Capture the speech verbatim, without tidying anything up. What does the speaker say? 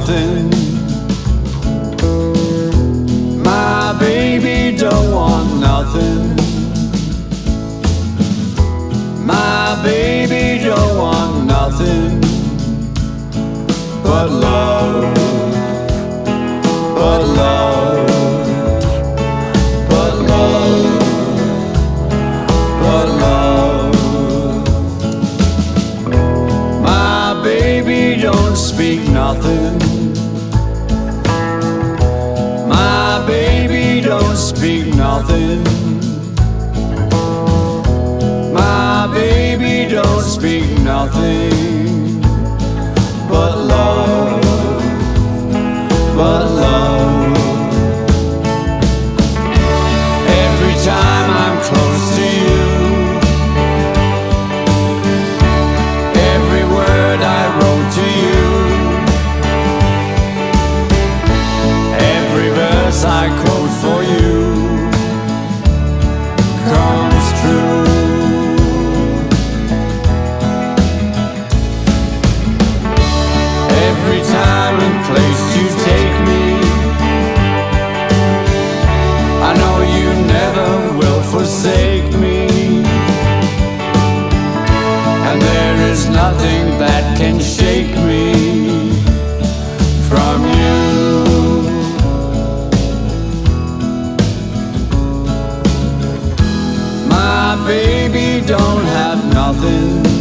nothing. My baby don't want nothing. My baby don't want nothing but love, but love, but love, but love. My baby don't speak nothing. My baby don't speak nothing. My baby don't speak nothing but love, but love. Every time I'm close to you, every word I wrote to you, every verse I quote for you comes true. Every time and place you take me, I know you never will forsake me, and there is nothing that can shake me from you. My baby don't have nothing.